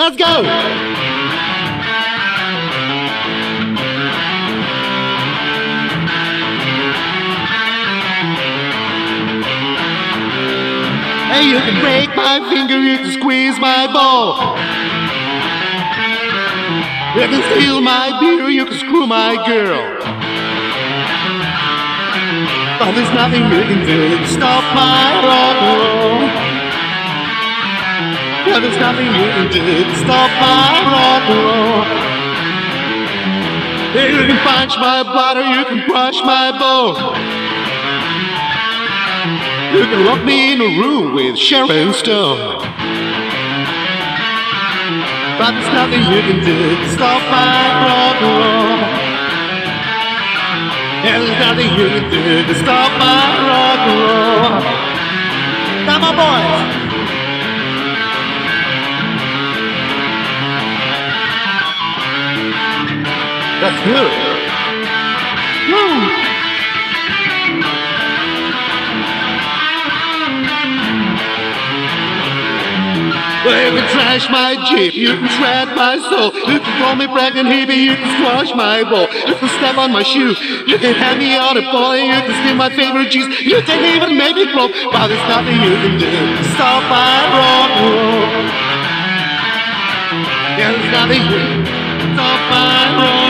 Let's go! Hey, you can break my finger, you can squeeze my ball. You can steal my beer, you can screw my girl. But there's nothing you can do to stop my rock and roll. Yeah, there's nothing you can do to stop my rock and roll. Yeah, you can punch my butter, you can crush my bone. You can lock me in a room with Sharon Stone. But there's nothing you can do to stop my rock and roll. Yeah, there's nothing you can do to stop my rock and roll. Come on, boys! That's good. Woo! Well, you can trash my Jeep, you can shred my soul. You can call me pregnant hippie, you can squash my ball. You can step on my shoe, you can have me on a pole. You can steal my favorite cheese, you can even make me blow. But there's nothing you can do to stop my rock and roll. Yeah, there's nothing you can stop my rock.